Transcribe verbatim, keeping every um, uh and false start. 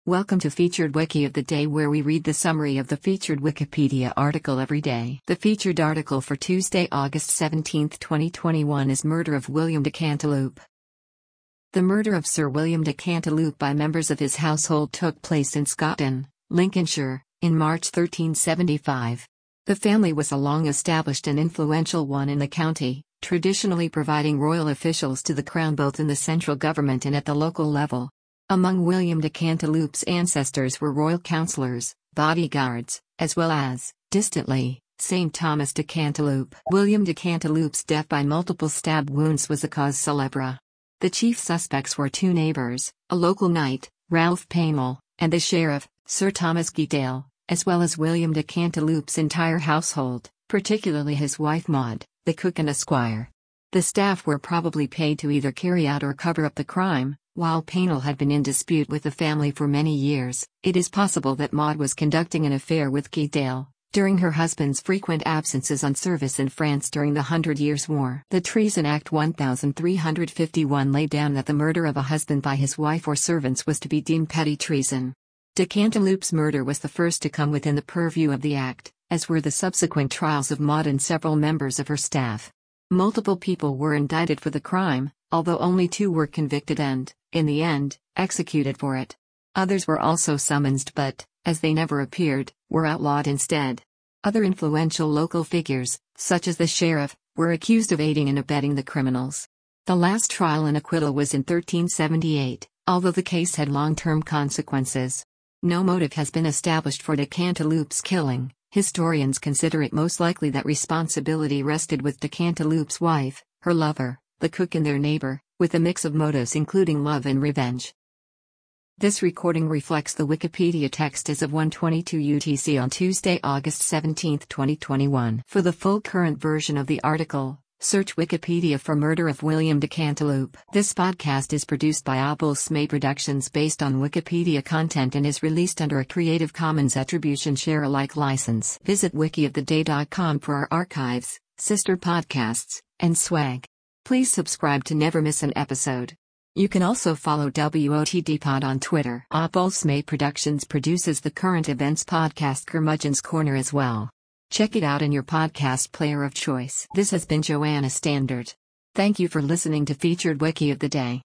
Welcome to Featured Wiki of the Day, where we read the summary of the featured Wikipedia article every day. The featured article for Tuesday, August seventeenth, twenty twenty-one is Murder of William de Cantilupe. The murder of Sir William de Cantilupe by members of his household took place in Scotton, Lincolnshire, in March thirteen seventy-five. The family was a long-established and influential one in the county, traditionally providing royal officials to the crown both in the central government and at the local level. Among William de Cantilupe's ancestors were royal councillors, bodyguards, as well as, distantly, Saint Thomas de Cantilupe. William de Cantilupe's death by multiple stab wounds was a cause célèbre. The chief suspects were two neighbours, a local knight, Ralph Paynell, and the sheriff, Sir Thomas Geedale, as well as William de Cantilupe's entire household, particularly his wife Maud, the cook and a squire. The staff were probably paid to either carry out or cover up the crime. While Paynell had been in dispute with the family for many years, it is possible that Maud was conducting an affair with Geedale during her husband's frequent absences on service in France during the Hundred Years' War. The Treason Act thirteen fifty-one laid down that the murder of a husband by his wife or servants was to be deemed petty treason. De Cantilupe's murder was the first to come within the purview of the act, as were the subsequent trials of Maud and several members of her staff. Multiple people were indicted for the crime, although only two were convicted and, in the end, executed for it. Others were also summoned but, as they never appeared, were outlawed instead. Other influential local figures, such as the sheriff, were accused of aiding and abetting the criminals. The last trial and acquittal was in thirteen seventy-eight, although the case had long-term consequences. No motive has been established for de Cantilupe's killing. Historians consider it most likely that responsibility rested with de Cantilupe's wife, her lover, the cook and their neighbor, with a mix of motives including love and revenge. This recording reflects the Wikipedia text as of one twenty-two U T C on Tuesday, August seventeenth, twenty twenty-one. For the full current version of the article, search Wikipedia for Murder of William de Cantilupe. This podcast is produced by Abel-Smay Productions based on Wikipedia content and is released under a Creative Commons Attribution Share Alike license. Visit wiki of the day dot com for our archives, sister podcasts, and swag. Please subscribe to never miss an episode. You can also follow W O T D Pod on Twitter. Abel-Smay Productions produces the current events podcast Curmudgeon's Corner as well. Check it out in your podcast player of choice. This has been Joanna Standard. Thank you for listening to Featured Wiki of the Day.